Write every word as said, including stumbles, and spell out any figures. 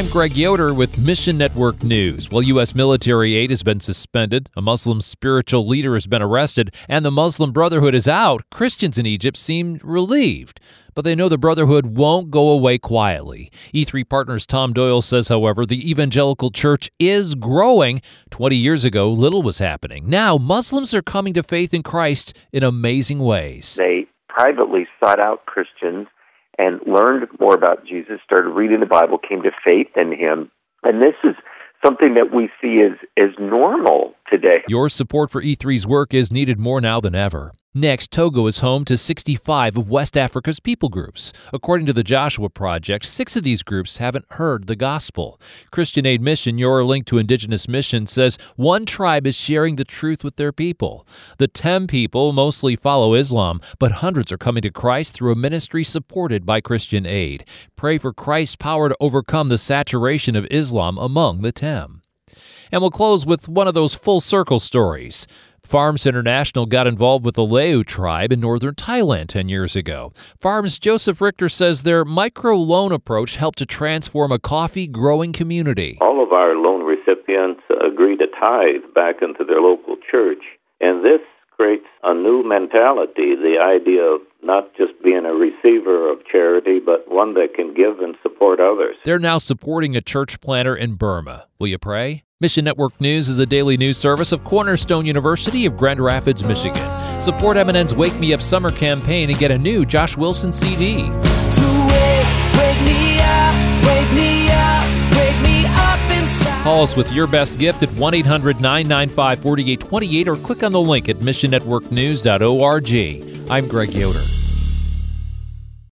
I'm Greg Yoder with Mission Network News. Well, U S military aid has been suspended, a Muslim spiritual leader has been arrested, and the Muslim Brotherhood is out. Christians in Egypt seem relieved, but they know the Brotherhood won't go away quietly. E three Partners' Tom Doyle says, however, the evangelical church is growing. Twenty years ago, little was happening. Now, Muslims are coming to faith in Christ in amazing ways. They privately sought out Christians and learned more about Jesus, started reading the Bible, came to faith in him. And this is something that we see as, as normal today. Your support for E three's work is needed more now than ever. Next, Togo is home to sixty-five of West Africa's people groups. According to the Joshua Project, six of these groups haven't heard the gospel. Christian Aid Mission, your link to Indigenous Mission, says one tribe is sharing the truth with their people. The Tem people mostly follow Islam, but hundreds are coming to Christ through a ministry supported by Christian Aid. Pray for Christ's power to overcome the saturation of Islam among the Tem. And we'll close with one of those full circle stories. Farms International got involved with the Leu tribe in northern Thailand ten years ago. Farms' Joseph Richter says their micro-loan approach helped to transform a coffee-growing community. All of our loan recipients agree to tithe back into their local church, and this creates a new mentality, the idea of not just being a receiver of charity, but one that can give and support others. They're now supporting a church planter in Burma. Will you pray? Mission Network News is a daily news service of Cornerstone University of Grand Rapids, Michigan. Support M and N's Wake Me Up Summer campaign and get a new Josh Wilson C D. To wake, wake me up, wake me up, wake me up inside. Call us with your best gift at one eight hundred nine nine five four eight two eight or click on the link at mission network news dot org. I'm Greg Yoder.